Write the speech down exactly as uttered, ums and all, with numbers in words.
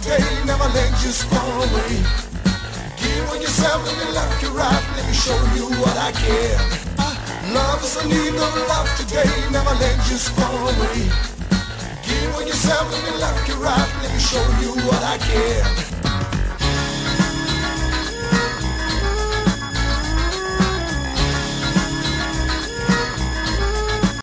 today, never let you fall away. Give of yourself, let me left you right, let me show you what I care. Love is a need of love today, never let you fall away. Give of yourself, let me left you right, let me show you what I care.